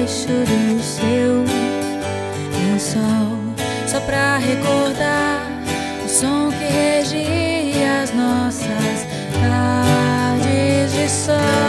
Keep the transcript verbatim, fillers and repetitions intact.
debaixo do seu lençol, só pra recordar o som que regia as nossas tardes de sol.